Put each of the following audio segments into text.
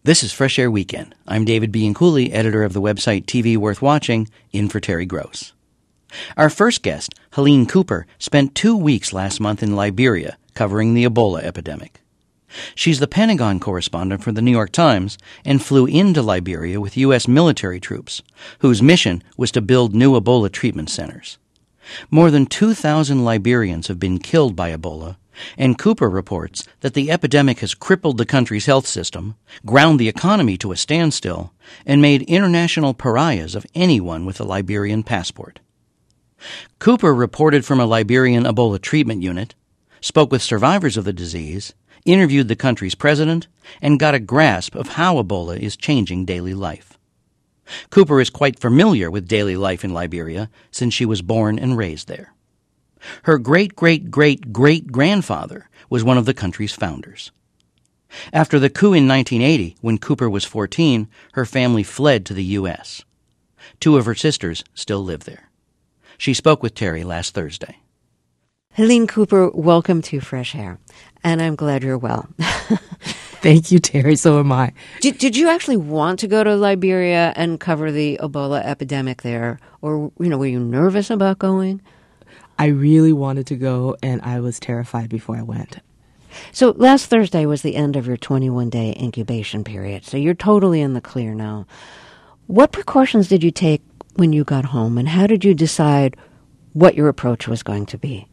This is Fresh Air Weekend. I'm David Bianculli, editor of the website TV Worth Watching, in for Terry Gross. Our first guest, Helene Cooper, spent 2 weeks last month in Liberia covering the Ebola epidemic. She's the Pentagon correspondent for the New York Times and flew into Liberia with U.S. military troops, whose mission was to build new Ebola treatment centers. More than 2,000 Liberians have been killed by Ebola, and Cooper reports that the epidemic has crippled the country's health system, ground the economy to a standstill, and made international pariahs of anyone with a Liberian passport. Cooper reported from a Liberian Ebola treatment unit, spoke with survivors of the disease, interviewed the country's president, and got a grasp of how Ebola is changing daily life. Cooper is quite familiar with daily life in Liberia since she was born and raised there. Her great-great-great-great-grandfather was one of the country's founders. After the coup in 1980, when Cooper was 14, her family fled to the U.S. 2 of her sisters still live there. She spoke with Terry last Thursday. Helene Cooper, welcome to Fresh Air, and I'm glad you're well. Thank you, Terry. So am I. Did you actually want to go to Liberia and cover the Ebola epidemic there, or were you nervous about going? I really wanted to go, and I was terrified before I went. So last Thursday was the end of your 21-day incubation period, so you're totally in the clear now. What precautions did you take when you got home, and how did you decide what your approach was going to be?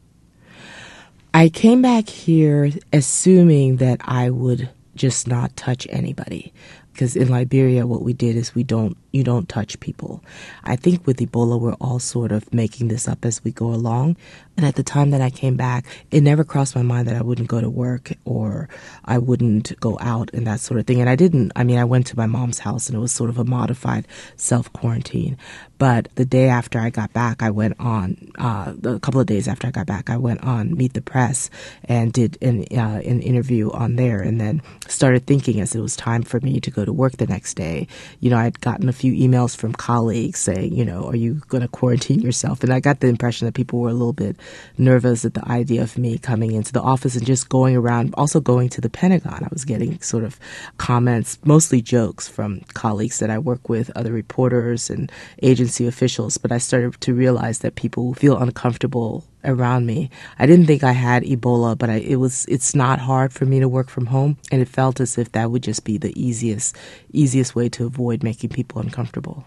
I came back here assuming that I would just not touch anybody. Because in Liberia, what we did is you don't touch people. I think with Ebola, we're all sort of making this up as we go along. And at the time that I came back, it never crossed my mind that I wouldn't go to work or I wouldn't go out and that sort of thing. And I didn't. I mean, I went to my mom's house and it was sort of a modified self-quarantine. But the day after I got back, I went on, a couple of days after I got back, I went on Meet the Press and did an interview on there, and then started thinking as it was time for me to go to work the next day. I'd gotten a few emails from colleagues saying, are you going to quarantine yourself? And I got the impression that people were a little bit nervous at the idea of me coming into the office and just going around, also going to the Pentagon. I was getting sort of comments, mostly jokes from colleagues that I work with, other reporters and agency officials, but I started to realize that people feel uncomfortable around me. I didn't think I had Ebola, but it's not hard for me to work from home, and it felt as if that would just be the easiest way to avoid making people uncomfortable.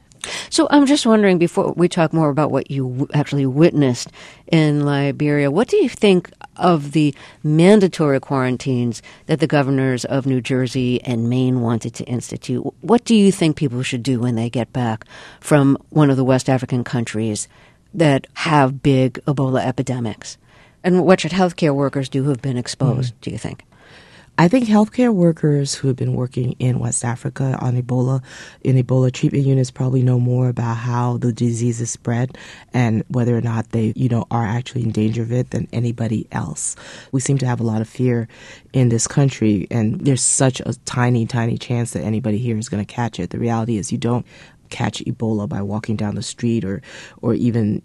So I'm just wondering, before we talk more about what you actually witnessed in Liberia, what do you think of the mandatory quarantines that the governors of New Jersey and Maine wanted to institute? What do you think people should do when they get back from one of the West African countries that have big Ebola epidemics? And what should healthcare workers do who have been exposed, do you think? I think healthcare workers who have been working in West Africa on Ebola, in Ebola treatment units, probably know more about how the disease is spread and whether or not they, are actually in danger of it than anybody else. We seem to have a lot of fear in this country, and there's such a tiny, tiny chance that anybody here is going to catch it. The reality is you don't catch Ebola by walking down the street or even,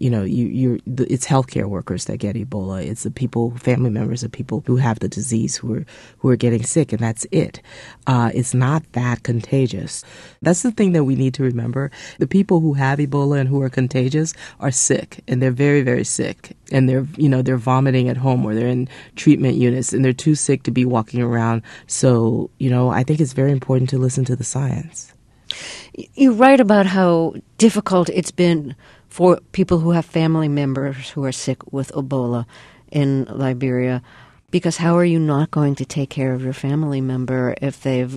it's healthcare workers that get Ebola. It's the people, family members of people who have the disease who are getting sick, and that's it. It's not that contagious. That's the thing that we need to remember. The people who have Ebola and who are contagious are sick, and they're very, very sick. And they're vomiting at home or they're in treatment units and they're too sick to be walking around. So, I think it's very important to listen to the science. You write about how difficult it's been for people who have family members who are sick with Ebola in Liberia, because how are you not going to take care of your family member if they've,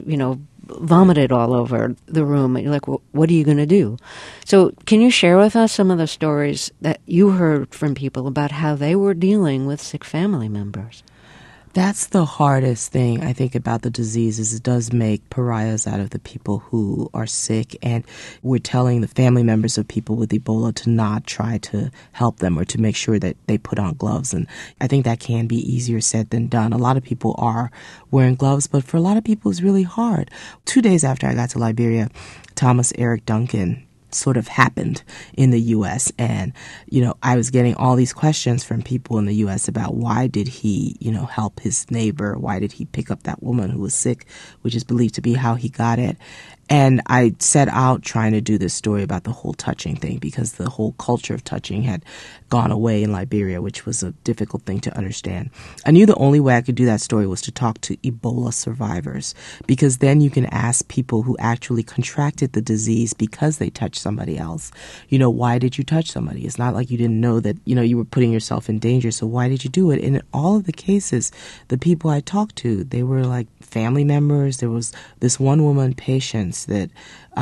vomited all over the room? You're like, well, what are you going to do? So can you share with us some of the stories that you heard from people about how they were dealing with sick family members? That's the hardest thing, I think, about the disease is it does make pariahs out of the people who are sick. And we're telling the family members of people with Ebola to not try to help them or to make sure that they put on gloves. And I think that can be easier said than done. A lot of people are wearing gloves, but for a lot of people it's really hard. 2 days after I got to Liberia, Thomas Eric Duncan sort of happened in the U.S. And, I was getting all these questions from people in the U.S. about why did he, help his neighbor? Why did he pick up that woman who was sick, which is believed to be how he got it. And I set out trying to do this story about the whole touching thing because the whole culture of touching had gone away in Liberia, which was a difficult thing to understand. I knew the only way I could do that story was to talk to Ebola survivors, because then you can ask people who actually contracted the disease because they touched somebody else, why did you touch somebody? It's not like you didn't know that, you were putting yourself in danger, so why did you do it? And in all of the cases, the people I talked to, they were like family members. There was this one woman, Patience, that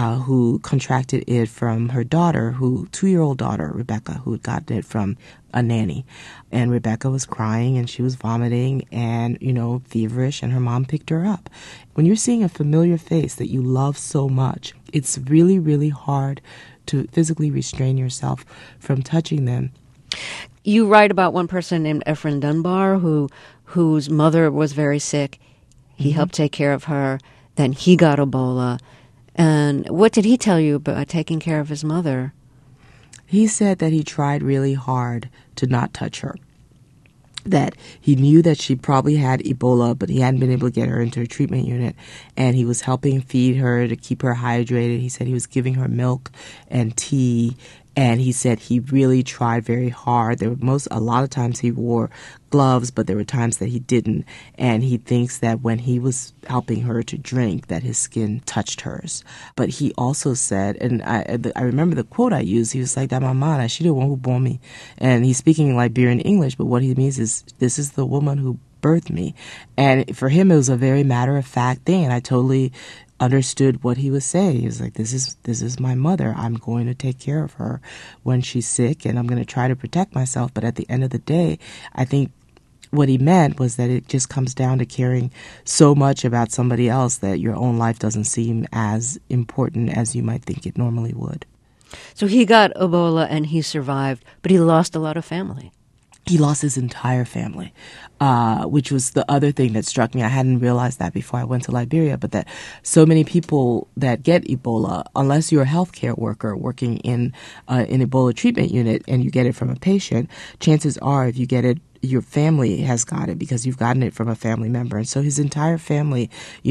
who contracted it from her daughter, 2-year-old daughter, Rebecca, who had gotten it from a nanny. And Rebecca was crying and she was vomiting and, feverish, and her mom picked her up. When you're seeing a familiar face that you love so much, it's really, really hard to physically restrain yourself from touching them. You write about one person named Ephraim Dunbar whose mother was very sick. He helped take care of her. Then he got Ebola. And what did he tell you about taking care of his mother? He said that he tried really hard to not touch her. That he knew that she probably had Ebola, but he hadn't been able to get her into a treatment unit. And he was helping feed her to keep her hydrated. He said he was giving her milk and tea. And he said he really tried very hard. A lot of times he wore gloves, but there were times that he didn't. And he thinks that when he was helping her to drink, that his skin touched hers. But he also said, and I remember the quote I used, he was like, "That my mama, she the one who born me." And he's speaking Liberian English, but what he means is, this is the woman who birthed me. And for him, it was a very matter-of-fact thing, and I totally understood what he was saying. He was like, this is my mother. I'm going to take care of her when she's sick, and I'm going to try to protect myself. But at the end of the day, I think what he meant was that it just comes down to caring so much about somebody else that your own life doesn't seem as important as you might think it normally would. So he got Ebola and he survived, but he lost a lot of family. He lost his entire family, which was the other thing that struck me. I hadn't realized that before I went to Liberia, but that so many people that get Ebola, unless you're a healthcare worker working in an Ebola treatment unit and you get it from a patient, chances are if you get it, your family has got it because you've gotten it from a family member. And so his entire family,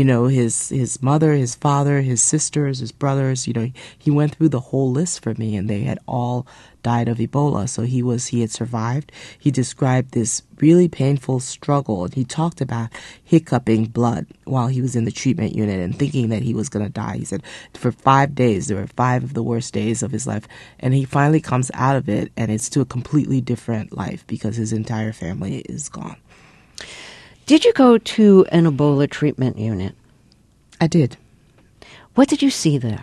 his mother, his father, his sisters, his brothers, he went through the whole list for me, and they had all died of Ebola. So he had survived. He described this really painful struggle, and he talked about hiccuping blood while he was in the treatment unit and thinking that he was going to die. He said for 5 days, there were 5 of the worst days of his life, and he finally comes out of it, and it's to a completely different life because his entire family is gone. Did you go to an Ebola treatment unit? I did. What did you see there?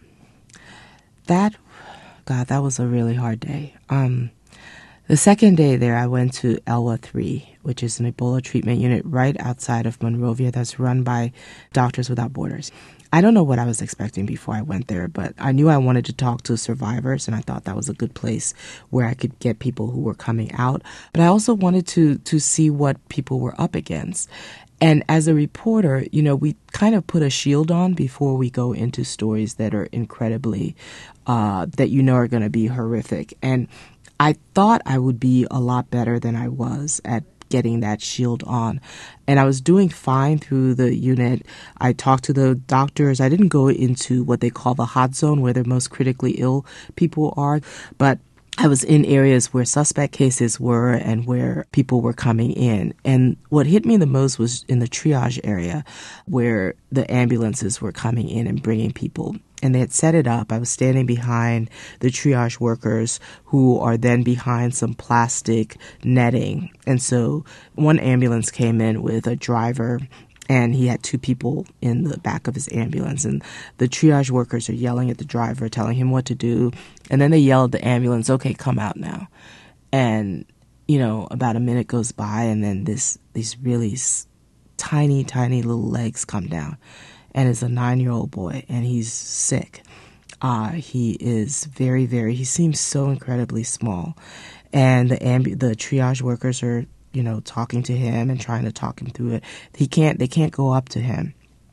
That was a really hard day. The second day there, I went to Elwa 3, which is an Ebola treatment unit right outside of Monrovia that's run by Doctors Without Borders. I don't know what I was expecting before I went there, but I knew I wanted to talk to survivors, and I thought that was a good place where I could get people who were coming out. But I also wanted to see what people were up against. And as a reporter, we kind of put a shield on before we go into stories that are incredibly, that are going to be horrific. And I thought I would be a lot better than I was at getting that shield on. And I was doing fine through the unit. I talked to the doctors. I didn't go into what they call the hot zone, where the most critically ill people are, but I was in areas where suspect cases were and where people were coming in. And what hit me the most was in the triage area, where the ambulances were coming in and bringing people. And they had set it up. I was standing behind the triage workers, who are then behind some plastic netting. And so one ambulance came in with a driver, and he had 2 people in the back of his ambulance. And the triage workers are yelling at the driver, telling him what to do. And then they yell at the ambulance, "Okay, come out now." And, about a minute goes by, and then these really tiny, tiny little legs come down. And it's a 9-year-old boy, and he's sick. He is very, very, he seems so incredibly small. And the triage workers are, talking to him and trying to talk him through it. They can't go up to him.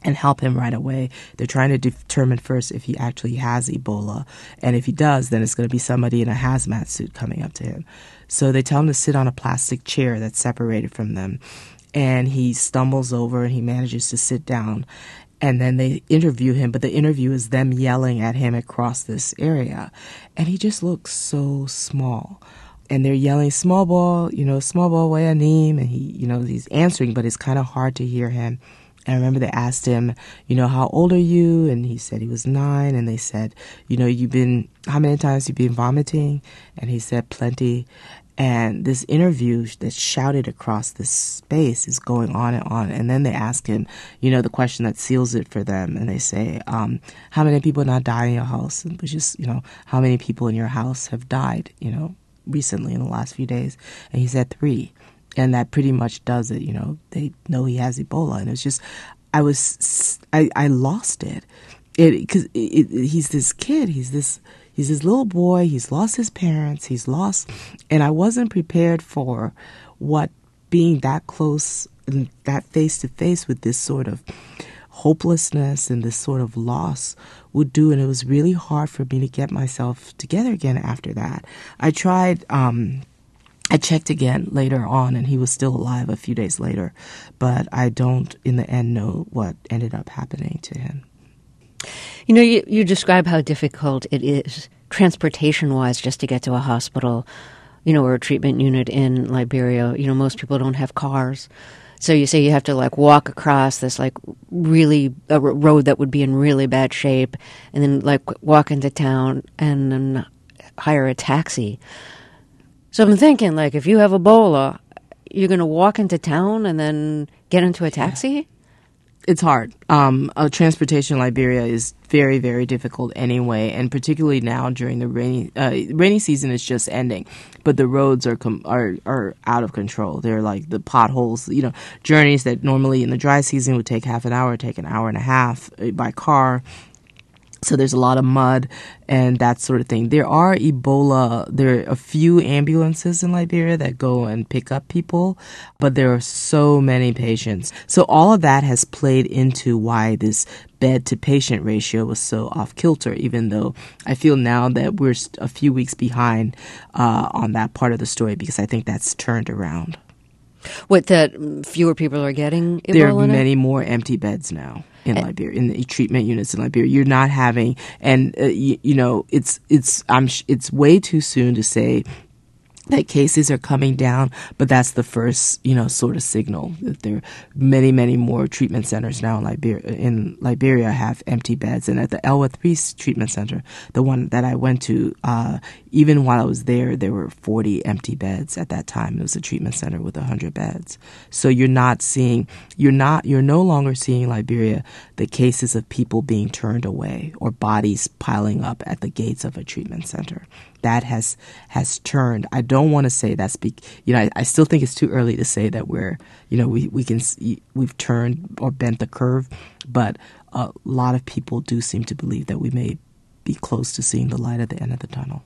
and help him right away. They're trying to determine first if he actually has Ebola. And if he does, then it's going to be somebody in a hazmat suit coming up to him. So they tell him to sit on a plastic chair that's separated from them. And he stumbles over and he manages to sit down. And then they interview him, but the interview is them yelling at him across this area. And he just looks so small. And they're yelling, small ball, way anim. And he's answering, but it's kind of hard to hear him. And I remember they asked him, how old are you? And he said he was 9. And they said, how many times you been vomiting? And he said, plenty. And this interview that's shouted across this space is going on and on. And then they ask him, the question that seals it for them. And they say, how many people not died in your house? Which is, how many people in your house have died, recently in the last few days? And he said 3. And that pretty much does it. They know he has Ebola. And it's just, I lost it. Because he's this kid. He's this little boy. He's lost his parents. And I wasn't prepared for what being that close, that face to face with this sort of hopelessness and this sort of loss would do. And it was really hard for me to get myself together again after that. I tried, I checked again later on, and he was still alive a few days later. But I don't, in the end, know what ended up happening to him. You describe how difficult it is, transportation-wise, just to get to a hospital, or a treatment unit in Liberia. Most people don't have cars. So you say you have to, walk across this, really a road that would be in really bad shape, and then, walk into town and then hire a taxi. So I'm thinking, if you have Ebola, you're going to walk into town and then get into a taxi? It's hard. Transportation in Liberia is very, very difficult anyway, and particularly now during the rainy season is just ending, but the roads are out of control. They're like the potholes, journeys that normally in the dry season would take half an hour, take an hour and a half by car. So there's a lot of mud and that sort of thing. There are a few ambulances in Liberia that go and pick up people, but there are so many patients. So all of that has played into why this bed to patient ratio was so off kilter, even though I feel now that we're a few weeks behind on that part of the story, because I think that's turned around. What, that fewer people are getting Ebola? There are many more empty beds now in Liberia, in the treatment units in Liberia. You're not having, and it's way too soon to say that cases are coming down, but that's the first, sort of signal that there are many, many more treatment centers now in Liberia have empty beds. And at the Elwa 3 treatment center, the one that I went to, even while I was there were 40 empty beds at that time. It was a treatment center with 100 beds. So you're no longer seeing in Liberia the cases of people being turned away or bodies piling up at the gates of a treatment center. That has turned. I don't want to say that's I still think it's too early to say that we've turned or bent the curve, but a lot of people do seem to believe that we may be close to seeing the light at the end of the tunnel.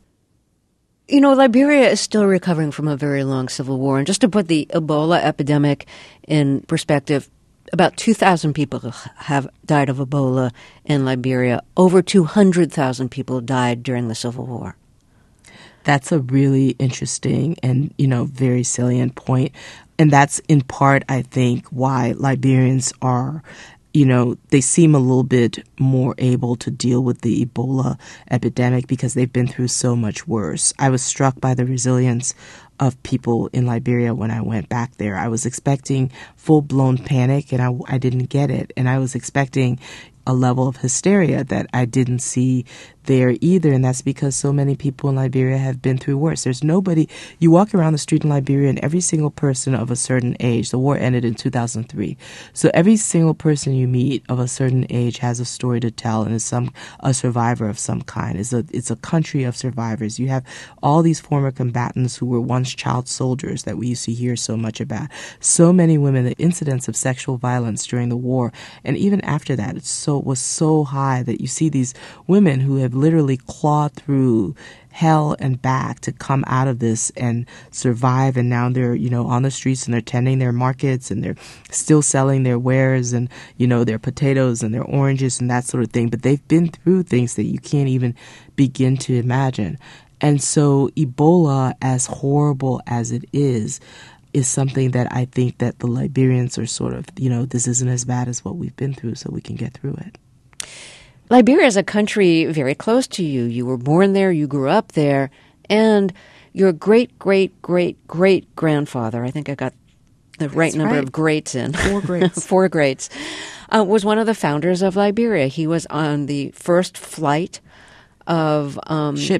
Liberia is still recovering from a very long civil war, and just to put the Ebola epidemic in perspective, about 2,000 people have died of Ebola in Liberia. Over 200,000 people died during the Civil War. That's a really interesting and, very salient point. And that's in part, I think, why Liberians are, they seem a little bit more able to deal with the Ebola epidemic because they've been through so much worse. I was struck by the resilience of people in Liberia when I went back there. I was expecting full-blown panic, and I didn't get it. And I was expecting a level of hysteria that I didn't see there either, and that's because so many people in Liberia have been through worse. There's nobody, you walk around the street in Liberia and every single person of a certain age, the war ended in 2003, so every single person you meet of a certain age has a story to tell and is a survivor of some kind. It's a country of survivors. You have all these former combatants who were once child soldiers that we used to hear so much about. So many women, the incidence of sexual violence during the war, and even after that, it was so high that you see these women who have literally clawed through hell and back to come out of this and survive. And now they're, on the streets and they're tending their markets and they're still selling their wares and, their potatoes and their oranges and that sort of thing. But they've been through things that you can't even begin to imagine. And so Ebola, as horrible as it is something that I think that the Liberians are sort of, this isn't as bad as what we've been through, so we can get through it. Liberia is a country very close to you. You were born there, you grew up there, and your great-great-great-great-grandfather, I think I got the right number of greats in. 4 greats. 4 greats, was one of the founders of Liberia. He was on the first flight of... Ship.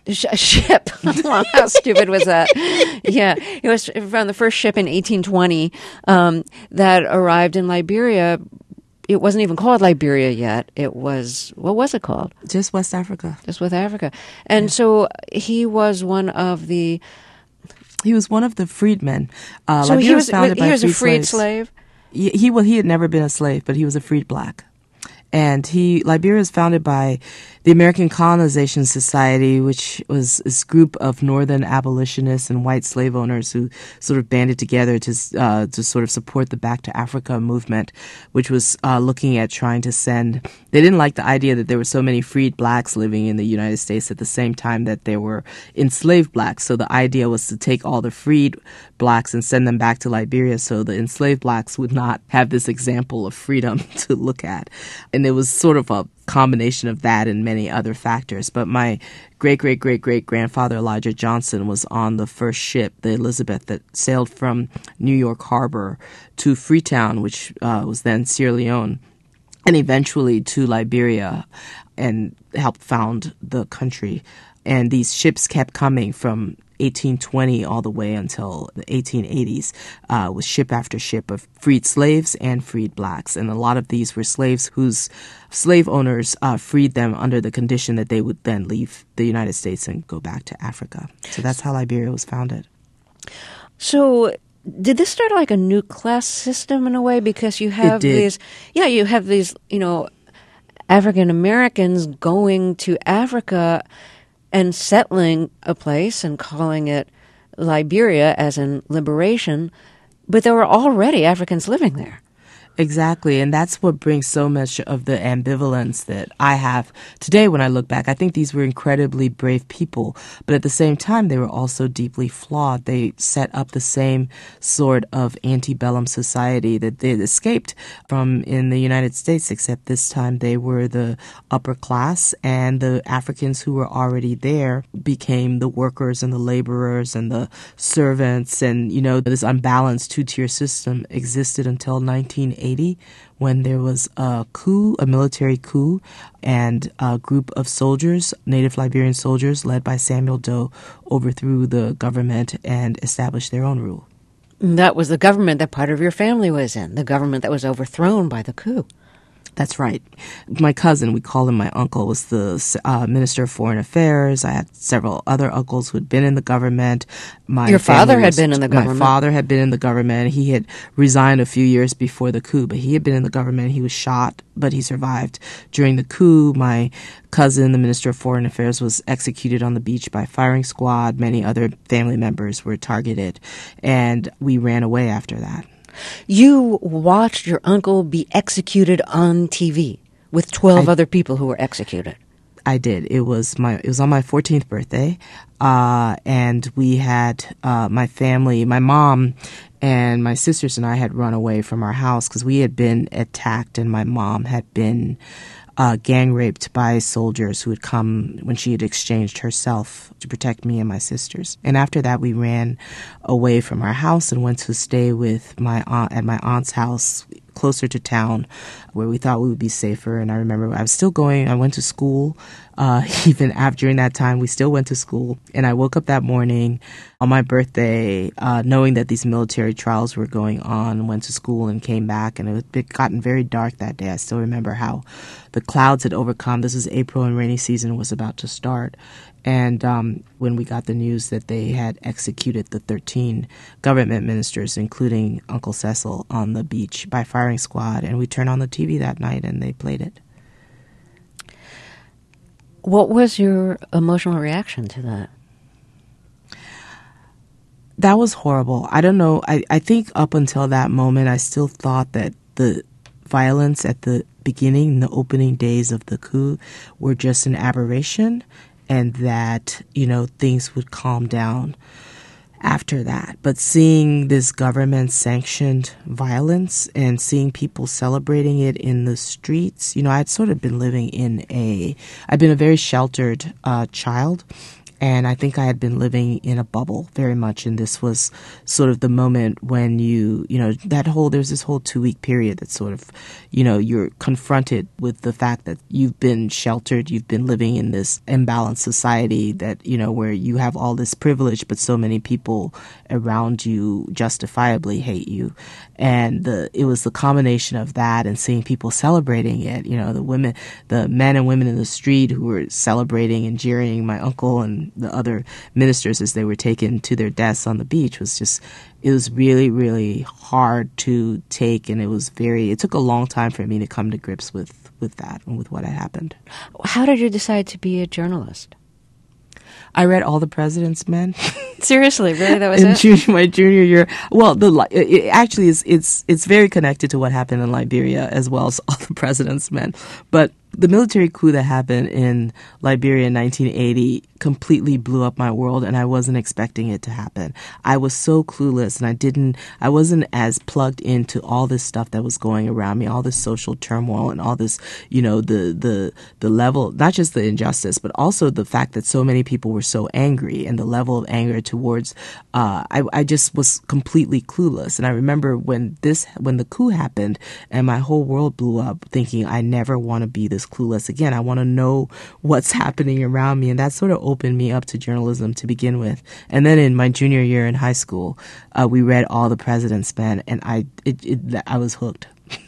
How stupid was that? Yeah, it was from the first ship in 1820 that arrived in Liberia. It wasn't even called Liberia yet. It was, what was it called? Just West Africa. Just West Africa. And so he was one of the... He was one of the freedmen. So he was a freed slave? He had never been a slave, but he was a freed black. And Liberia was founded by the American Colonization Society, which was this group of northern abolitionists and white slave owners who sort of banded together to sort of support the Back to Africa movement, which was looking at trying to send. They didn't like the idea that there were so many freed blacks living in the United States at the same time that there were enslaved blacks. So the idea was to take all the freed blacks and send them back to Liberia so the enslaved blacks would not have this example of freedom to look at. And it was sort of a combination of that and many other factors. But my great-great-great-great-grandfather, Elijah Johnson, was on the first ship, the Elizabeth, that sailed from New York Harbor to Freetown, which was then Sierra Leone, and eventually to Liberia, and helped found the country. And these ships kept coming from 1820 all the way until the 1880s, with ship after ship of freed slaves and freed blacks. And a lot of these were slaves whose slave owners freed them under the condition that they would then leave the United States and go back to Africa. So that's how Liberia was founded. So did this start like a new class system in a way? Because you have these, African Americans going to Africa and settling a place and calling it Liberia, as in liberation, but there were already Africans living there. Exactly, and that's what brings so much of the ambivalence that I have today when I look back. I think these were incredibly brave people, but at the same time, they were also deeply flawed. They set up the same sort of antebellum society that they had escaped from in the United States, except this time they were the upper class, and the Africans who were already there became the workers and the laborers and the servants, and, this unbalanced two-tier system existed until 1980. When there was a military coup, and a group of soldiers, native Liberian soldiers led by Samuel Doe, overthrew the government and established their own rule. That was the government that part of your family was in, the government that was overthrown by the coup. That's right. My cousin, we call him my uncle, was the Minister of Foreign Affairs. I had several other uncles who had been in the government. Your father had been in the government. My father had been in the government. He had resigned a few years before the coup, but he had been in the government. He was shot, but he survived during the coup. My cousin, the Minister of Foreign Affairs, was executed on the beach by firing squad. Many other family members were targeted, and we ran away after that. You watched your uncle be executed on TV with 12 other people who were executed. I did. It was on my 14th birthday, and we had my family, my mom and my sisters and I had run away from our house because we had been attacked, and my mom had been gang raped by soldiers who had come when she had exchanged herself to protect me and my sisters. And after that, we ran away from our house and went to stay with my aunt at my aunt's house closer to town, where we thought we would be safer. And I remember I went to school. Even during that time, we still went to school. And I woke up that morning on my birthday, knowing that these military trials were going on, went to school and came back. And it had gotten very dark that day. I still remember how the clouds had overcome. This was April and rainy season was about to start. And when we got the news that they had executed the 13 government ministers, including Uncle Cecil, on the beach by firing squad, and we turned on the TV that night and they played it. What was your emotional reaction to that? That was horrible. I don't know. I think up until that moment, I still thought that the violence at the beginning, the opening days of the coup, were just an aberration, and that, things would calm down after that. But seeing this government-sanctioned violence and seeing people celebrating it in the streets, I'd sort of been I'd been a very sheltered child. And I think I had been living in a bubble very much. And this was sort of the moment when there's this whole 2-week period that sort of, you're confronted with the fact that you've been sheltered, you've been living in this imbalanced society that, where you have all this privilege, but so many people around you justifiably hate you. And it was the combination of that and seeing people celebrating it, the men and women in the street who were celebrating and jeering my uncle and the other ministers as they were taken to their deaths on the beach it was really, really hard to take. And it took a long time for me to come to grips with that and with what had happened. How did you decide to be a journalist? I read All the President's Men. Seriously, really? That was it? My junior year. Well, it actually is. It's very connected to what happened in Liberia as well as All the President's Men. But the military coup that happened in Liberia in 1980 completely blew up my world, and I wasn't expecting it to happen. I was so clueless, and I wasn't as plugged into all this stuff that was going around me, all this social turmoil and all this, the level, not just the injustice, but also the fact that so many people were so angry and the level of anger towards, I just was completely clueless. And I remember when the coup happened and my whole world blew up, thinking I never want to be this clueless again. I want to know what's happening around me, and that sort of opened me up to journalism to begin with. And then in my junior year in high school, we read All the President's Men, and I was hooked.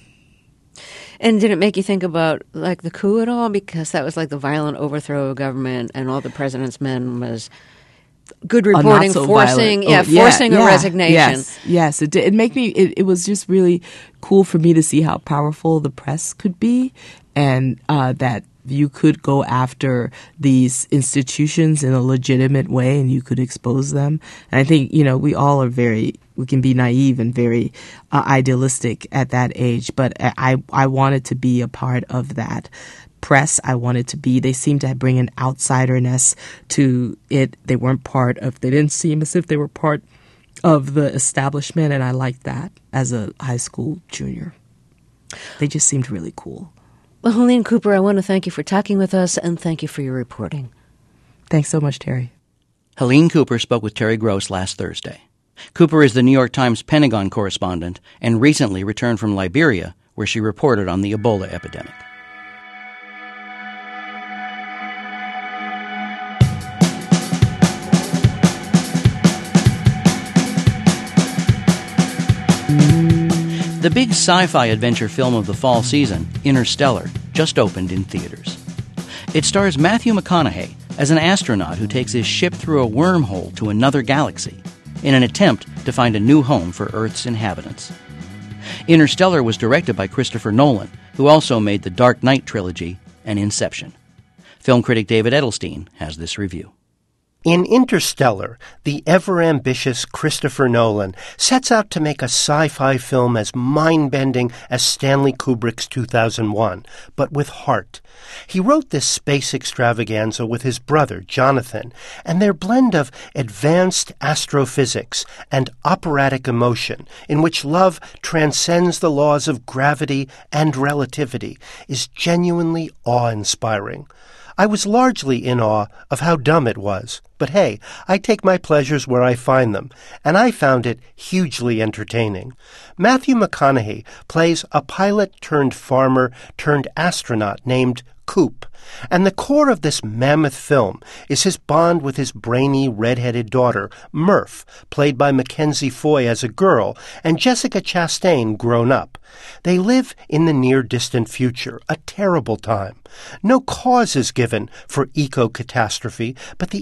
And did it make you think about the coup at all? Because that was the violent overthrow of government, and All the President's Men was good reporting, forcing a resignation. Yes, it did. It was just really cool for me to see how powerful the press could be, and that you could go after these institutions in a legitimate way and you could expose them. And I think, we can be naive and very idealistic at that age, but I wanted to be a part of that press. They seemed to bring an outsiderness to it. They didn't seem as if they were part of the establishment, and I liked that as a high school junior. They just seemed really cool. Well, Helene Cooper, I want to thank you for talking with us, and thank you for your reporting. Thanks so much, Terry. Helene Cooper spoke with Terry Gross last Thursday. Cooper is the New York Times Pentagon correspondent and recently returned from Liberia, where she reported on the Ebola epidemic. The big sci-fi adventure film of the fall season, Interstellar, just opened in theaters. It stars Matthew McConaughey as an astronaut who takes his ship through a wormhole to another galaxy in an attempt to find a new home for Earth's inhabitants. Interstellar was directed by Christopher Nolan, who also made the Dark Knight trilogy and Inception. Film critic David Edelstein has this review. In Interstellar, the ever-ambitious Christopher Nolan sets out to make a sci-fi film as mind-bending as Stanley Kubrick's 2001, but with heart. He wrote this space extravaganza with his brother, Jonathan, and their blend of advanced astrophysics and operatic emotion, in which love transcends the laws of gravity and relativity, is genuinely awe-inspiring. I was largely in awe of how dumb it was. But hey, I take my pleasures where I find them, and I found it hugely entertaining. Matthew McConaughey plays a pilot-turned-farmer-turned-astronaut named Coop, and the core of this mammoth film is his bond with his brainy, red-headed daughter, Murph, played by Mackenzie Foy as a girl, and Jessica Chastain grown up. They live in the near-distant future, a terrible time. No cause is given for eco-catastrophe, but the imagery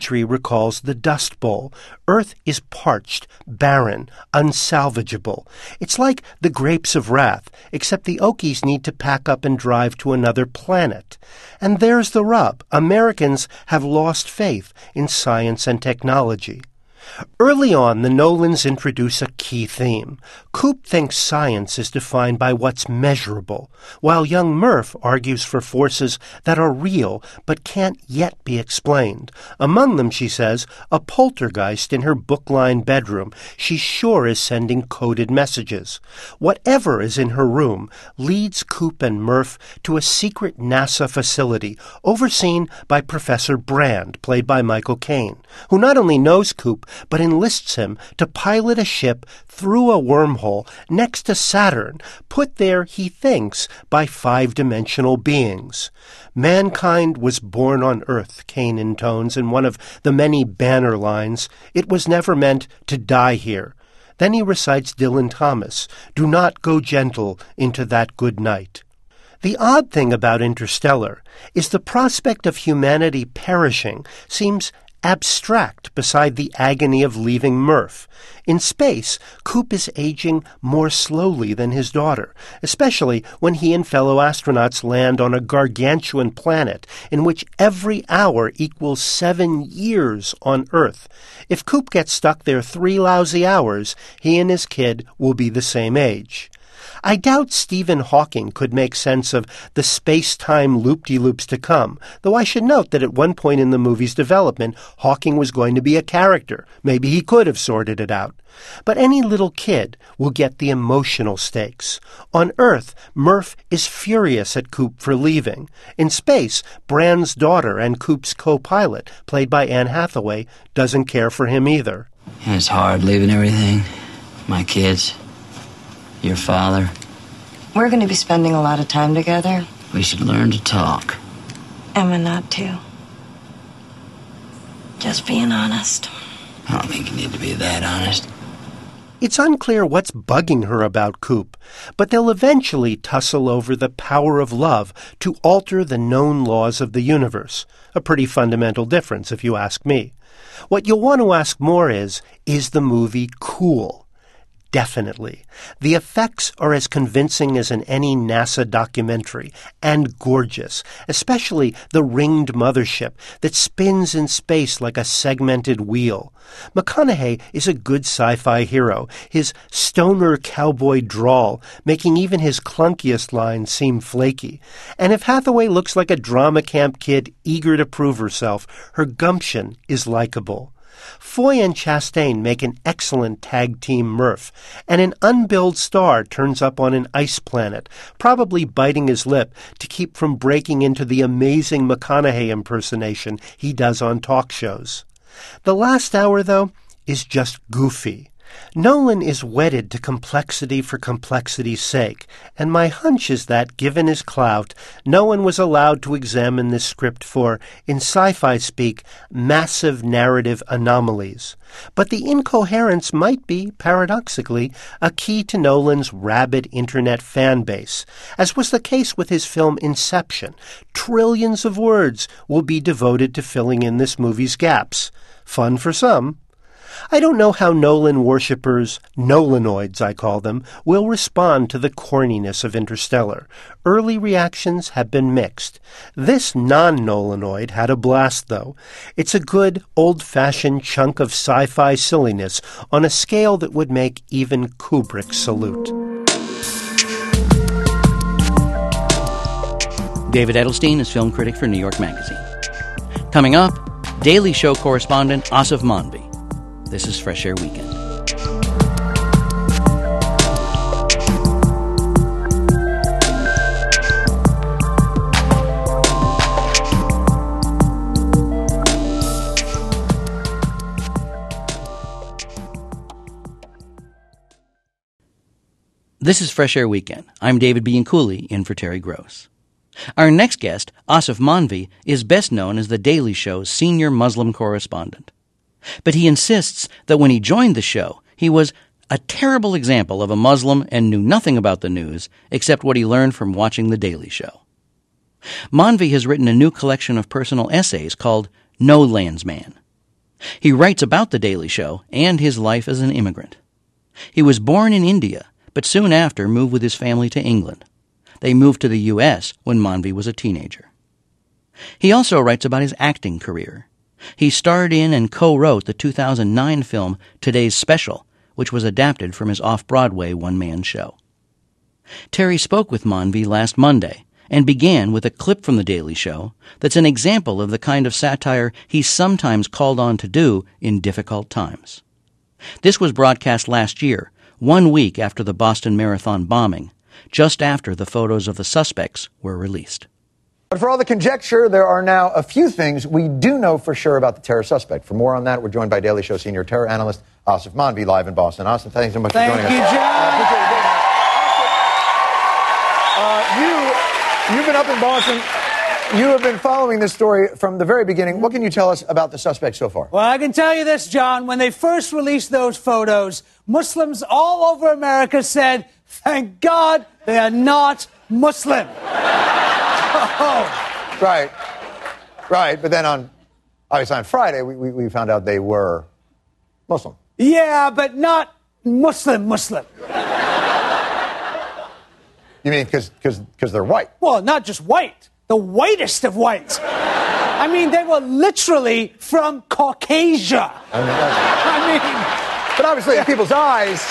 imagery recalls the Dust Bowl. Earth is parched, barren, unsalvageable. It's like the Grapes of Wrath, except the Okies need to pack up and drive to another planet. And there's the rub. Americans have lost faith in science and technology. Early on, the Nolans introduce a key theme. Coop thinks science is defined by what's measurable, while young Murph argues for forces that are real but can't yet be explained. Among them, she says, a poltergeist in her book-lined bedroom she sure is sending coded messages. Whatever is in her room leads Coop and Murph to a secret NASA facility overseen by Professor Brand, played by Michael Caine, who not only knows Coop, but enlists him to pilot a ship through a wormhole next to Saturn, put there, he thinks, by five-dimensional beings. Mankind was born on Earth, Caine intones in one of the many banner lines. It was never meant to die here. Then he recites Dylan Thomas, "Do not go gentle into that good night." The odd thing about Interstellar is the prospect of humanity perishing seems abstract beside the agony of leaving Murph. In space, Coop is aging more slowly than his daughter, especially when he and fellow astronauts land on a gargantuan planet in which every hour equals 7 years on Earth. If Coop gets stuck there 3 lousy hours, he and his kid will be the same age. I doubt Stephen Hawking could make sense of the space-time loop-de-loops to come, though I should note that at one point in the movie's development, Hawking was going to be a character. Maybe he could have sorted it out. But any little kid will get the emotional stakes. On Earth, Murph is furious at Coop for leaving. In space, Brand's daughter and Coop's co-pilot, played by Anne Hathaway, doesn't care for him either. It's hard leaving everything. My kids. Your father. We're going to be spending a lot of time together. We should learn to talk. Emma not to. Just being honest. I don't think you need to be that honest. It's unclear what's bugging her about Coop, but they'll eventually tussle over the power of love to alter the known laws of the universe. A pretty fundamental difference, if you ask me. What you'll want to ask more is the movie cool? Definitely. The effects are as convincing as in any NASA documentary, and gorgeous, especially the ringed mothership that spins in space like a segmented wheel. McConaughey is a good sci-fi hero, his stoner cowboy drawl making even his clunkiest lines seem flaky. And if Hathaway looks like a drama camp kid eager to prove herself, her gumption is likable. Foy and Chastain make an excellent tag team Murph, and an unbilled star turns up on an ice planet, probably biting his lip to keep from breaking into the amazing McConaughey impersonation he does on talk shows. The last hour, though, is just goofy. Nolan is wedded to complexity for complexity's sake, and my hunch is that, given his clout, no one was allowed to examine this script for, in sci-fi speak, massive narrative anomalies. But the incoherence might be, paradoxically, a key to Nolan's rabid internet fan base, as was the case with his film Inception. Trillions of words will be devoted to filling in this movie's gaps. Fun for some. I don't know how Nolan worshippers, Nolanoids I call them, will respond to the corniness of Interstellar. Early reactions have been mixed. This non-Nolanoid had a blast, though. It's a good, old-fashioned chunk of sci-fi silliness on a scale that would make even Kubrick salute. David Edelstein is film critic for New York Magazine. Coming up, Daily Show correspondent Asif Manvi. This is Fresh Air Weekend. This is Fresh Air Weekend. I'm David Bianculli, in for Terry Gross. Our next guest, Asif Manvi, is best known as The Daily Show's senior Muslim correspondent. But he insists that when he joined the show, he was a terrible example of a Muslim and knew nothing about the news except what he learned from watching The Daily Show. Manvi has written a new collection of personal essays called No Lands Man. He writes about The Daily Show and his life as an immigrant. He was born in India, but soon after moved with his family to England. They moved to the U.S. when Manvi was a teenager. He also writes about his acting career. He starred in and co-wrote the 2009 film Today's Special, which was adapted from his off-Broadway one-man show. Terry spoke with Manvi last Monday and began with a clip from The Daily Show that's an example of the kind of satire he's sometimes called on to do in difficult times. This was broadcast last year, 1 week after the Boston Marathon bombing, just after the photos of the suspects were released. But for all the conjecture, there are now a few things we do know for sure about the terror suspect. For more on that, we're joined by Daily Show senior terror analyst Asif Manvi, live in Boston. Asif, thanks so much for joining us. Thank you, John. You've been up in Boston. You have been following this story from the very beginning. What can you tell us about the suspect so far? Well, I can tell you this, John. When they first released those photos, Muslims all over America said, thank God they are not Muslim. Oh. Right. But then obviously on Friday, we found out they were Muslim. Yeah, but not Muslim. You mean because they're white? Well, not just white. The whitest of whites. I mean, they were literally from Caucasia. But obviously, in people's eyes,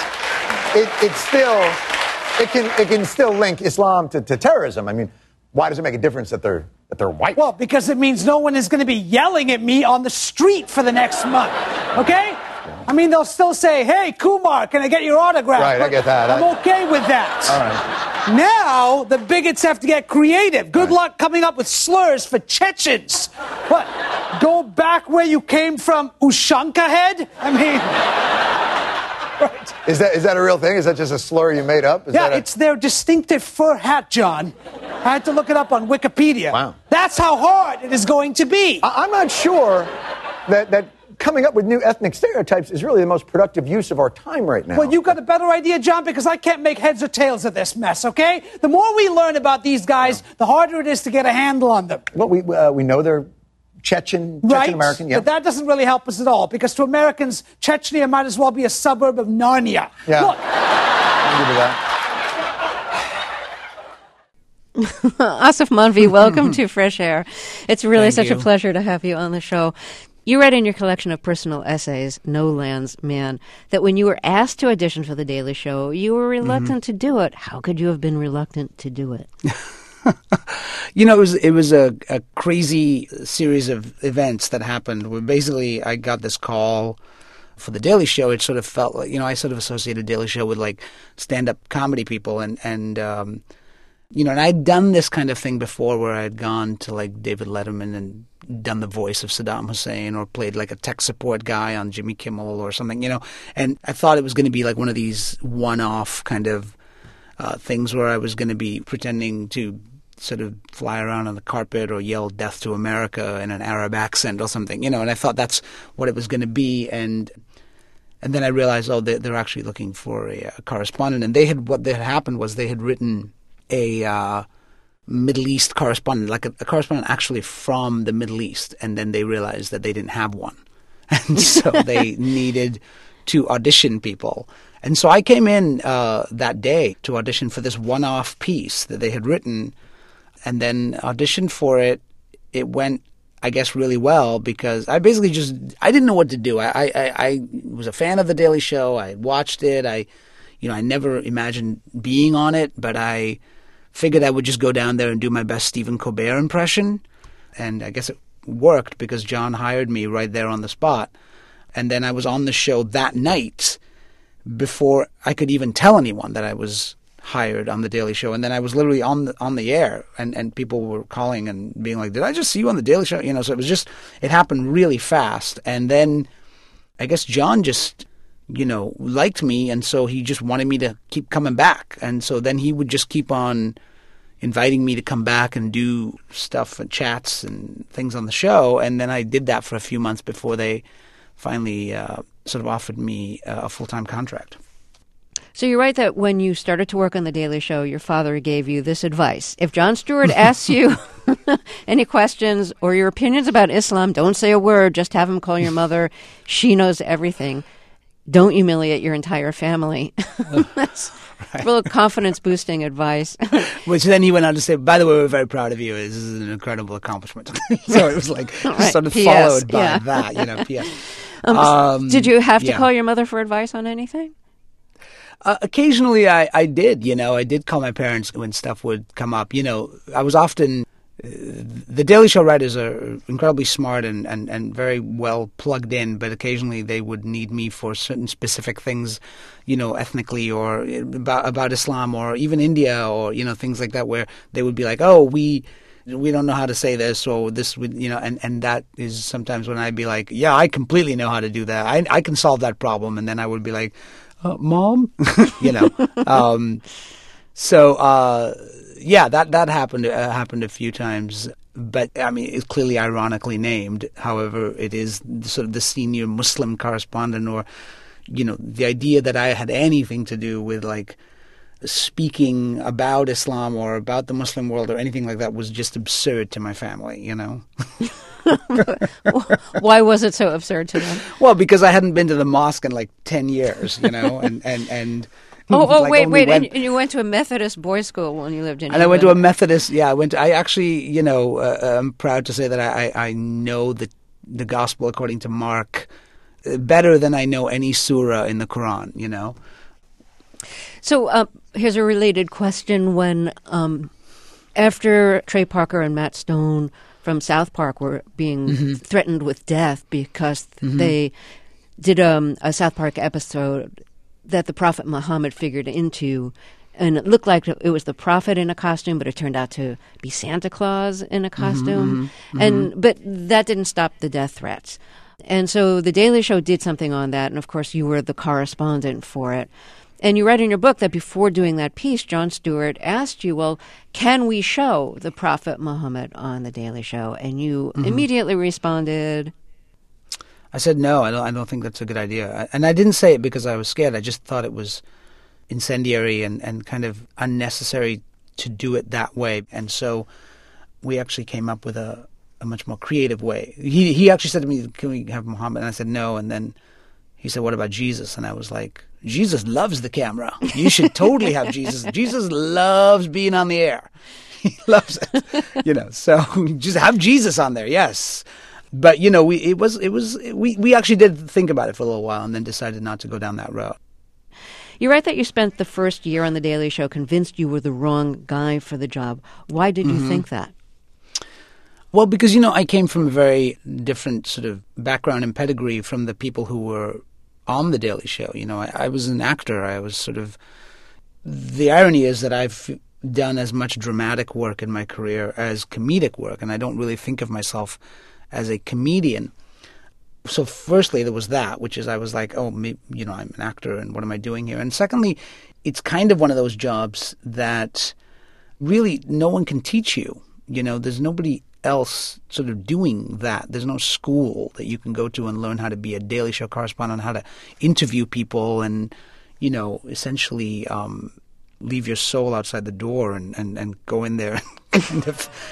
it can still link Islam to terrorism. I mean, why does it make a difference that they're white? Well, because it means no one is going to be yelling at me on the street for the next month. Okay? I mean, they'll still say, hey, Kumar, can I get your autograph? Right, I get that. I'm okay with that. All right. Now, the bigots have to get creative. Good luck coming up with slurs for Chechens. What? Go back where you came from, Ushanka head? I mean... Right. Is that a real thing? Is that just a slur you made up? It's their distinctive fur hat, John. I had to look it up on Wikipedia. Wow. That's how hard it is going to be. I'm not sure that coming up with new ethnic stereotypes is really the most productive use of our time right now. Well, you got a better idea, John, because I can't make heads or tails of this mess, okay? The more we learn about these guys, the harder it is to get a handle on them. Well, we know they're Chechen American, yeah. But that doesn't really help us at all, because to Americans, Chechnya might as well be a suburb of Narnia. Yeah. Look. I'll give you that. Asif Manvi, welcome to Fresh Air. It's really Thank such you. a pleasure to have you on the show. You read in your collection of personal essays, No Land's Man, that when you were asked to audition for The Daily Show, you were reluctant to do it. How could you have been reluctant to do it? You know, it was a crazy series of events that happened where basically I got this call for The Daily Show. It sort of felt like, I sort of associated Daily Show with like stand-up comedy people and I'd done this kind of thing before where I'd gone to like David Letterman and done the voice of Saddam Hussein or played like a tech support guy on Jimmy Kimmel or something, and I thought it was going to be like one of these one-off kind of things where I was going to be pretending to sort of fly around on the carpet or yell death to America in an Arab accent or something, and I thought that's what it was going to be, and then I realized, they're actually looking for a correspondent, and what had happened was they had written a Middle East correspondent, like a correspondent actually from the Middle East, and then they realized that they didn't have one, and so they needed to audition people. And so I came in that day to audition for this one-off piece that they had written, and then auditioned for it. It went, I guess, really well because I basically I didn't know what to do. I was a fan of The Daily Show. I watched it. I never imagined being on it, but I figured I would just go down there and do my best Stephen Colbert impression. And I guess it worked because John hired me right there on the spot. And then I was on the show that night before I could even tell anyone that I was hired on The Daily Show. And then I was literally on the air, and people were calling and being like, did I just see you on The Daily Show? So it happened really fast. And then I guess John just liked me, and so he just wanted me to keep coming back. And so then he would just keep on inviting me to come back and do stuff and chats and things on the show. And then I did that for a few months before they finally sort of offered me a full-time contract. So you write that when you started to work on The Daily Show, your father gave you this advice. If Jon Stewart asks you any questions or your opinions about Islam, don't say a word. Just have him call your mother. She knows everything. Don't humiliate your entire family. That's a little confidence-boosting advice. Which then he went on to say, by the way, we're very proud of you. This is an incredible accomplishment. So it was like Right. sort of PS, followed by yeah. that, P.S. Did you have to yeah. call your mother for advice on anything? Occasionally I did, I did call my parents when stuff would come up. I was often, the Daily Show writers are incredibly smart and very well plugged in, but occasionally they would need me for certain specific things, ethnically or about Islam or even India or, things like that, where they would be like, oh, we don't know how to say this or this would, and that is sometimes when I'd be like, yeah, I completely know how to do that. I can solve that problem. And then I would be like, Mom, So that happened a few times. But I mean, it's clearly ironically named. However, it is sort of the senior Muslim correspondent, or the idea that I had anything to do with like speaking about Islam or about the Muslim world or anything like that was just absurd to my family. Why was it so absurd to them? Well, because I hadn't been to the mosque in like 10 years, and like wait! And you went to a Methodist boys' school when you lived in England. And I went to a Methodist. Yeah, I actually, I'm proud to say that I know the gospel according to Mark better than I know any surah in the Quran. So here's a related question: when after Trey Parker and Matt Stone from South Park were being threatened with death because they did a South Park episode that the Prophet Muhammad figured into, and it looked like it was the Prophet in a costume, but it turned out to be Santa Claus in a costume. But that didn't stop the death threats. And so the Daily Show did something on that, and of course you were the correspondent for it. And you write in your book that before doing that piece, Jon Stewart asked you, well, can we show the Prophet Muhammad on The Daily Show? And you immediately responded, I said, no, I don't think that's a good idea. And I didn't say it because I was scared. I just thought it was incendiary and kind of unnecessary to do it that way. And so we actually came up with a much more creative way. He actually said to me, can we have Muhammad? And I said, no. And then he said, what about Jesus? And I was like, Jesus loves the camera. You should totally have Jesus. Jesus loves being on the air. He loves it. So just have Jesus on there. Yes. But, we actually did think about it for a little while and then decided not to go down that road. You write that you spent the first year on The Daily Show convinced you were the wrong guy for the job. Why did you think that? Well, because, I came from a very different sort of background and pedigree from the people who were on The Daily Show. I was an actor. I was sort of... The irony is that I've done as much dramatic work in my career as comedic work, and I don't really think of myself as a comedian. So firstly, there was that, which is I was like, oh, maybe, I'm an actor, and what am I doing here? And secondly, it's kind of one of those jobs that really no one can teach you. There's nobody else sort of doing that. There's no school that you can go to and learn how to be a Daily Show correspondent, how to interview people and, essentially leave your soul outside the door and go in there and kind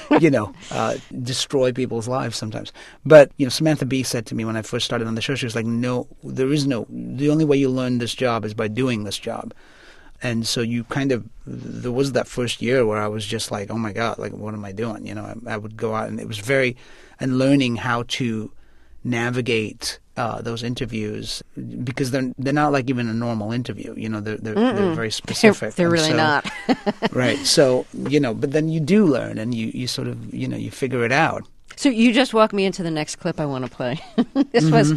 of, destroy people's lives sometimes. But, Samantha Bee said to me when I first started on the show, she was like, no, the only way you learn this job is by doing this job. And so there was that first year where I was just like, oh my God, like, what am I doing? I would go out and it was and learning how to navigate those interviews, because they're not like even a normal interview. They're very specific. They're really not. Right. So, but then you do learn and you sort of, you figure it out. So you just walked me into the next clip I want to play. This was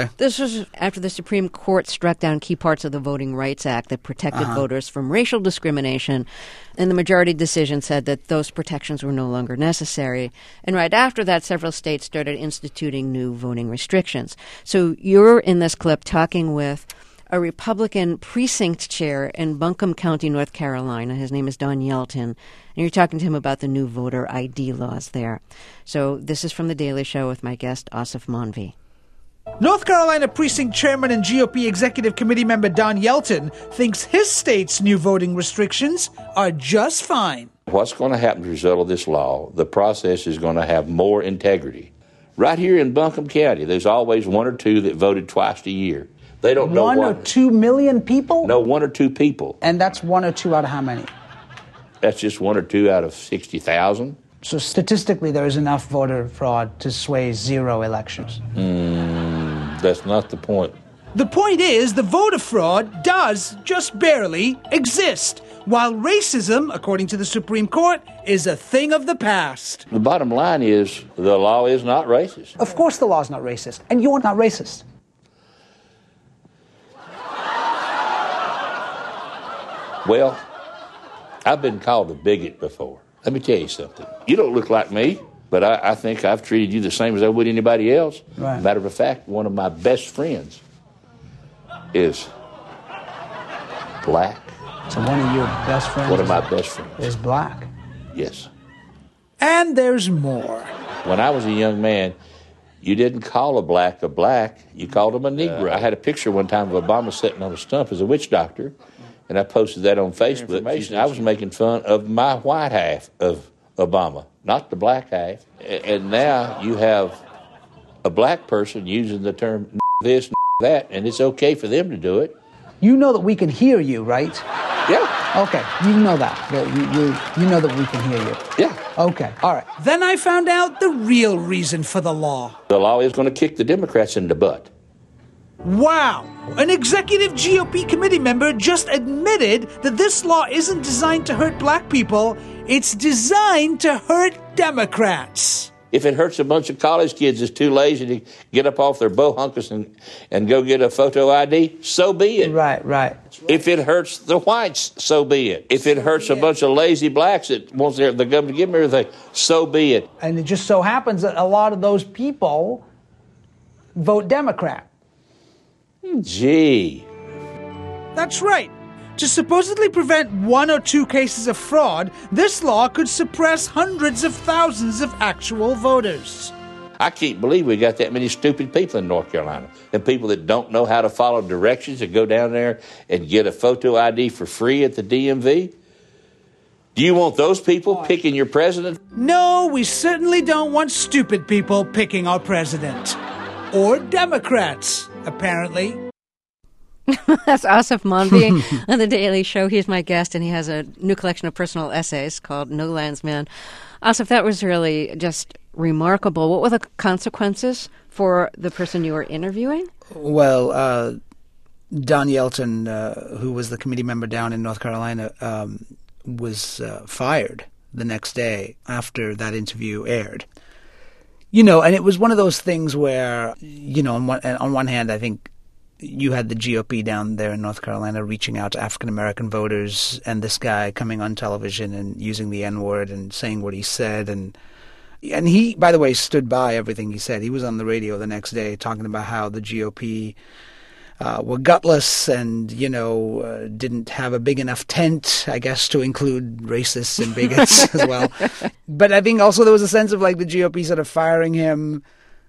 after the Supreme Court struck down key parts of the Voting Rights Act that protected voters from racial discrimination, and the majority decision said that those protections were no longer necessary. And right after that, several states started instituting new voting restrictions. So you're in this clip talking with a Republican precinct chair in Buncombe County, North Carolina. His name is Don Yelton. And you're talking to him about the new voter ID laws there. So this is from The Daily Show with my guest, Asif Manvi. North Carolina Precinct Chairman and GOP Executive Committee member Don Yelton thinks his state's new voting restrictions are just fine. What's going to happen as a result of this law, the process is going to have more integrity. Right here in Buncombe County, there's always one or two that voted twice a year. They don't know 1 or 2 million people? No, 1 or 2 people. And that's 1 or 2 out of how many? That's just 1 or 2 out of 60,000. So statistically, there is enough voter fraud to sway 0 elections. That's not the point. The point is, the voter fraud does, just barely, exist, while racism, according to the Supreme Court, is a thing of the past. The bottom line is, the law is not racist. Of course the law is not racist, and you're not racist. Well, I've been called a bigot before. Let me tell you something. You don't look like me, but I think I've treated you the same as I would anybody else. Right. Matter of fact, one of my best friends is black. So one of your best friends One of my best friends. is black. Yes. And there's more. When I was a young man, you didn't call a black, you called him a Negro. I had a picture one time of Obama sitting on a stump as a witch doctor, and I posted that on Facebook. I was making fun of my white half of Obama, not the black half. And now you have a black person using the term this, that, and it's okay for them to do it. You know that we can hear you, right? Yeah. Okay, you know that. You know that we can hear you. Yeah. Okay, all right. Then I found out the real reason for the law. The law is going to kick the Democrats in the butt. Wow! An executive GOP committee member just admitted that this law isn't designed to hurt black people, it's designed to hurt Democrats. If it hurts a bunch of college kids that's too lazy to get up off their bohunkus and go get a photo ID, so be it. Right. If it hurts the whites, so be it. If it hurts a bunch of lazy blacks that wants the government to give them everything, so be it. And it just so happens that a lot of those people vote Democrat. Gee. That's right. To supposedly prevent 1 or 2 cases of fraud, this law could suppress hundreds of thousands of actual voters. I can't believe we got that many stupid people in North Carolina, and people that don't know how to follow directions and go down there and get a photo ID for free at the DMV. Do you want those people picking your president? No, we certainly don't want stupid people picking our president. Or Democrats, apparently. That's Asif Manvi on The Daily Show. He's my guest, and he has a new collection of personal essays called No Lands Man. Asif, that was really just remarkable. What were the consequences for the person you were interviewing? Well, Don Yelton, who was the committee member down in North Carolina, was fired the next day after that interview aired. You know, and it was one of those things where, you know, on one hand, I think you had the GOP down there in North Carolina reaching out to African-American voters, and this guy coming on television and using the N-word and saying what he said. And he, by the way, stood by everything he said. He was on the radio the next day talking about how the GOP were gutless and, you know, didn't have a big enough tent, I guess, to include racists and bigots as well. But I think also there was a sense of like the GOP sort of firing him,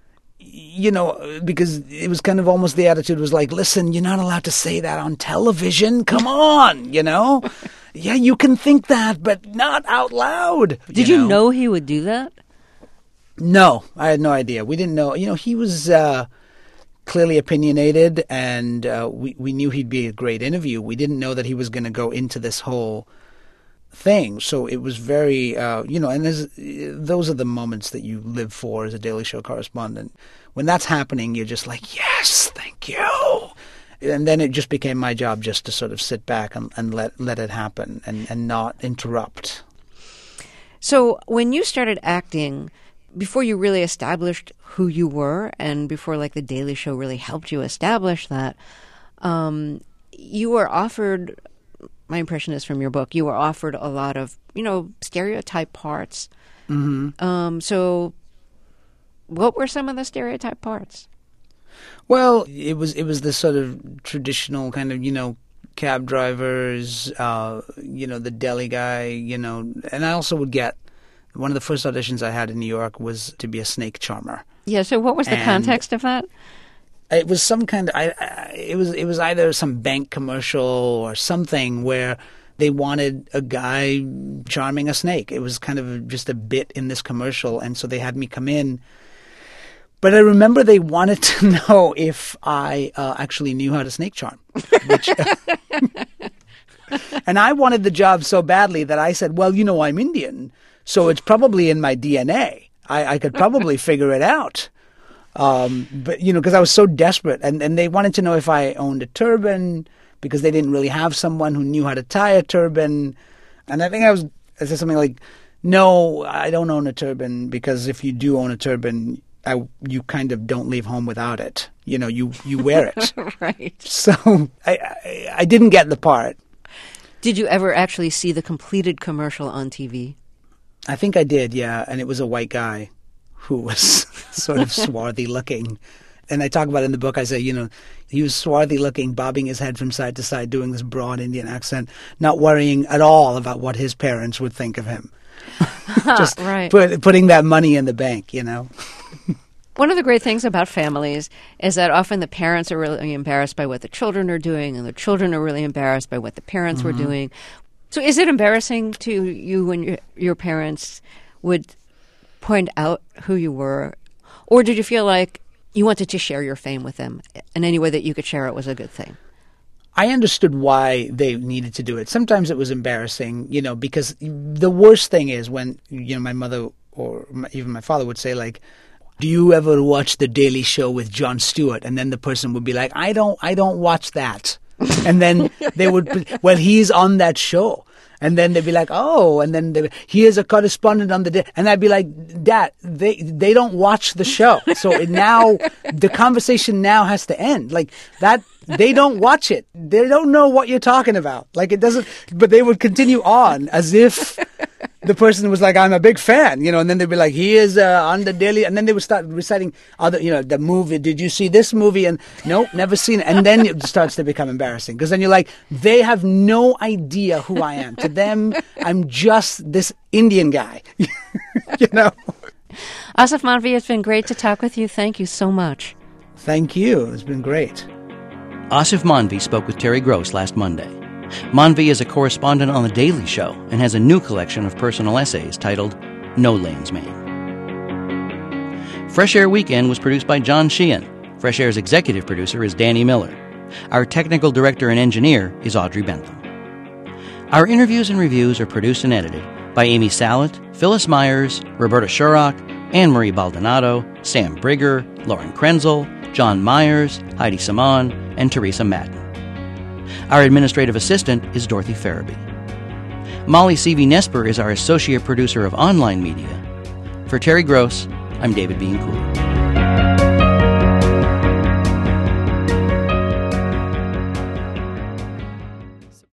you know, because it was kind of almost the attitude was like, listen, you're not allowed to say that on television. Come on, you know? Yeah, you can think that, but not out loud. Did you know he would do that? No, I had no idea. We didn't know. You know, he was clearly opinionated, and we knew he'd be a great interview. We didn't know that he was going to go into this whole thing. So it was very, you know, and those are the moments that you live for as a Daily Show correspondent. When that's happening, you're just like, yes, thank you. And then it just became my job just to sort of sit back and let it happen and not interrupt. So when you started acting, before you really established who you were and before like the Daily Show really helped you establish that, you were offered, my impression is from your book, you were offered a lot of, you know, stereotype parts. Mm-hmm. So what were some of the stereotype parts? Well, it was this sort of traditional kind of, you know, cab drivers, you know, the deli guy, you know, and I also would get, one of the first auditions I had in New York was to be a snake charmer. Yeah, so what was the context of that? It was some kind of, it was either some bank commercial or something where They wanted a guy charming a snake. It was kind of just a bit in this commercial, and so they had me come in. But I remember they wanted to know if I actually knew how to snake charm. Which, and I wanted the job so badly that I said, well, I'm Indian, so it's probably in my DNA. I could probably figure it out. But, because I was so desperate. And they wanted to know if I owned a turban, because they didn't really have someone who knew how to tie a turban. And I think I said something like, no, I don't own a turban, because if you do own a turban, you kind of don't leave home without it. You wear it. Right. So I didn't get the part. Did you ever actually see the completed commercial on TV? I think I did, yeah. And it was a white guy who was sort of swarthy looking. And I talk about it in the book. I say, he was swarthy looking, bobbing his head from side to side, doing this broad Indian accent, not worrying at all about what his parents would think of him. Just right. Putting that money in the bank, One of the great things about families is that often the parents are really embarrassed by what the children are doing, and the children are really embarrassed by what the parents were doing. So is it embarrassing to you when your parents would point out who you were? Or did you feel like you wanted to share your fame with them, and any way that you could share it was a good thing? I understood why they needed to do it. Sometimes it was embarrassing, because the worst thing is when, my mother or even my father would say, like, do you ever watch The Daily Show with Jon Stewart? And then the person would be like, I don't watch that. And then they would, well, he's on that show. And then they'd be like, oh, and then he is a correspondent on the, and I'd be like, Dad, they don't watch the show. So now the conversation now has to end. Like that, they don't watch it. They don't know what you're talking about. Like it doesn't, but they would continue on as if the person was like, I'm a big fan, and then they'd be like, he is on the Daily, and then they would start reciting other, the movie. Did you see this movie? And nope, never seen it. And then it starts to become embarrassing because then you're like, they have no idea who I am. To them, I'm just this Indian guy, Asif Mandvi, it's been great to talk with you. Thank you so much. Thank you. It's been great. Asif Mandvi spoke with Terry Gross last Monday. Mandvi is a correspondent on The Daily Show and has a new collection of personal essays titled No Lane's Man. Fresh Air Weekend was produced by John Sheehan. Fresh Air's executive producer is Danny Miller. Our technical director and engineer is Audrey Bentham. Our interviews and reviews are produced and edited by Amy Salet, Phyllis Myers, Roberta Shurrock, Anne-Marie Baldonado, Sam Brigger, Lauren Krenzel, John Myers, Heidi Saman, and Teresa Madden. Our administrative assistant is Dorothy Farabee. Molly C.V. Nesper is our associate producer of online media. For Terry Gross, I'm David Bianculli.